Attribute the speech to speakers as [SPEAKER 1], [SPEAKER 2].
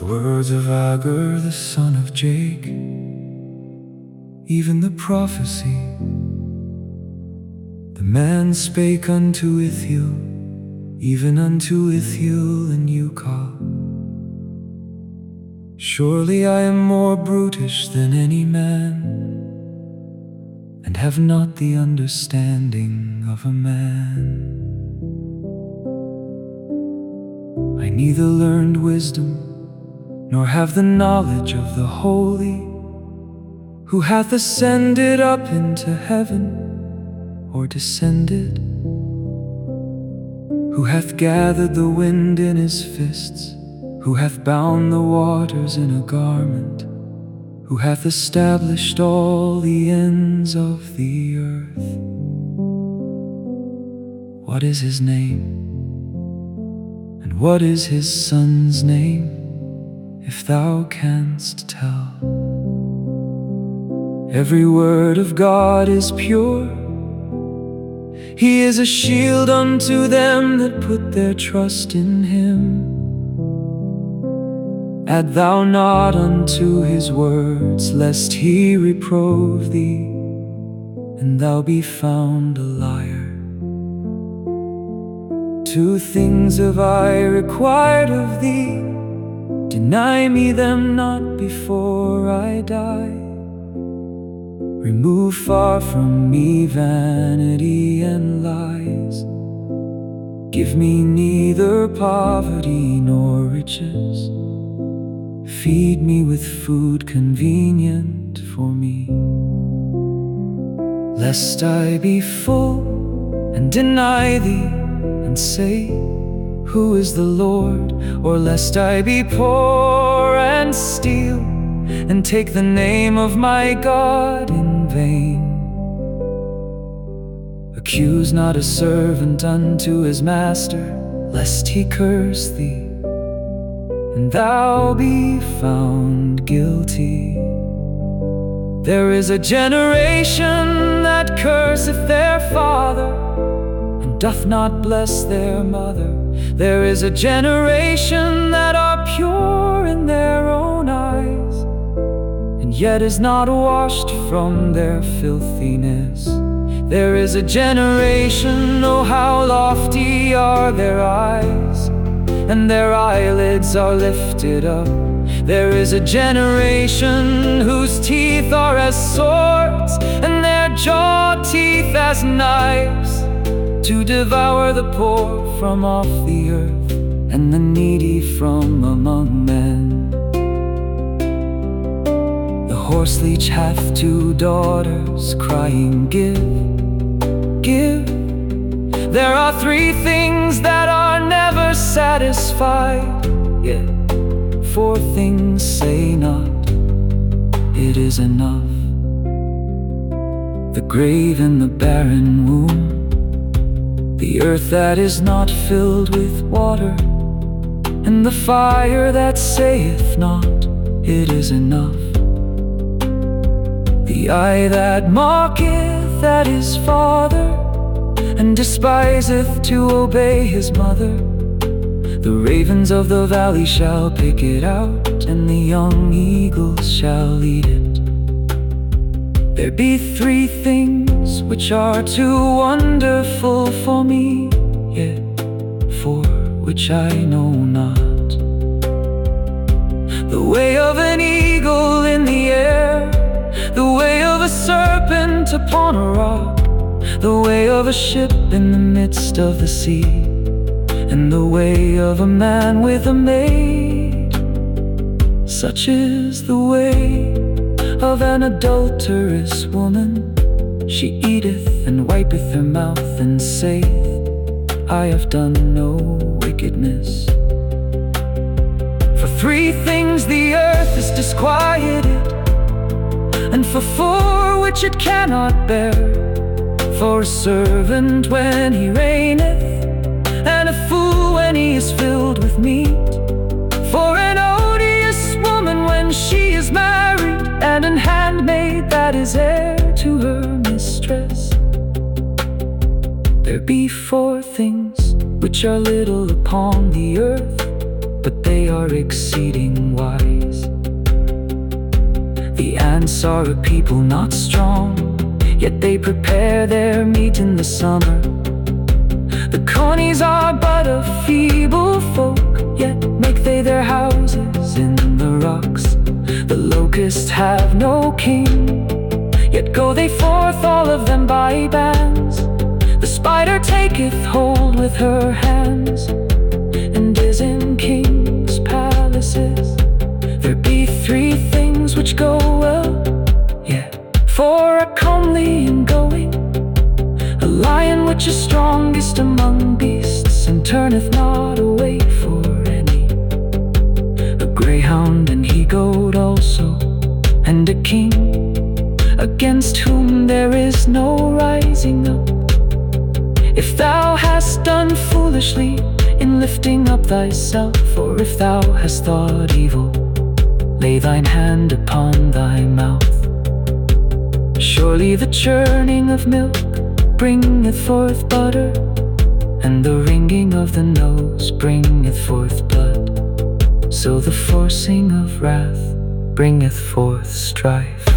[SPEAKER 1] words of Agur, the son of Jake, even the prophecy the man spake unto Ithiel, even unto Ithiel and Ucal. Surely I am more brutish than any man, and have not the understanding of a man. I neither learned wisdom, nor have the knowledge of the Holy, who hath ascended up into heaven, or descended, who hath gathered the wind in his fists, who hath bound the waters in a garment, who hath established all the ends of the earth. What is his name? And what is his son's name, if thou canst tell? Every word of God is pure. He is a shield unto them that put their trust in him. Add thou not unto his words, lest he reprove thee, and thou be found a liar. Two things have I required of thee, deny me them not before I die. Remove far from me vanity and lies. Give me neither poverty nor riches. Feed me with food convenient for me, lest I be full and deny thee, and say, who is the Lord? Or lest I be poor and steal, and take the name of my God in vain. Accuse not a servant unto his master, lest he curse thee, and thou be found guilty. There is a generation that curseth their father, and doth not bless their mother. There is a generation that are pure in their own eyes, and yet is not washed from their filthiness. There is a generation, oh how lofty are their eyes, and their eyelids are lifted up. There is a generation whose teeth are as swords, and their jaw teeth as knives, to devour the poor from off the earth, and the needy from among men. The horse leech hath two daughters, crying, give, give. There are three things that are never satisfied, yet four things say not, it is enough. The grave and the barren womb, the earth that is not filled with water, and the fire that saith not, it is enough. The eye that mocketh at his father, and despiseth to obey his mother. The ravens of the valley shall pick it out, and the young eagles shall eat it. There be three things which are too wonderful for me, yet for which I know not. The way of an eagle in the air, the way of a serpent upon a rock, the way of a ship in the midst of the sea, and the way of a man with a maid. Such is the way of an adulterous woman. She eateth and wipeth her mouth, and saith, I have done no wickedness. For three things the earth is disquieted, and for four which it cannot bear. For a servant when he reigneth, and a fool when he is filled with meat. For an odious woman when she is married, and an handmaid that is heir to her mistress. There be four things which are little upon the earth, but they are exceeding wise. The ants are a people not strong, yet they prepare their meat in the summer. The conies are but a feeble folk, yet make they their houses in the rocks. The locusts have no king, yet go they forth all of them by bands. The spider taketh hold with her hands, and is in kings' palaces. There be three things which go well, yeah, for a comely in going: a lion which is strongest among beasts, and turneth not away for any; a greyhound and he-goat also; and a king, against whom there is no rising up. If thou hast done foolishly in lifting up thyself, or if thou hast thought evil, lay thine hand upon thy mouth. Surely the churning of milk bringeth forth butter, and the wringing of the nose bringeth forth blood. So the forcing of wrath bringeth forth strife.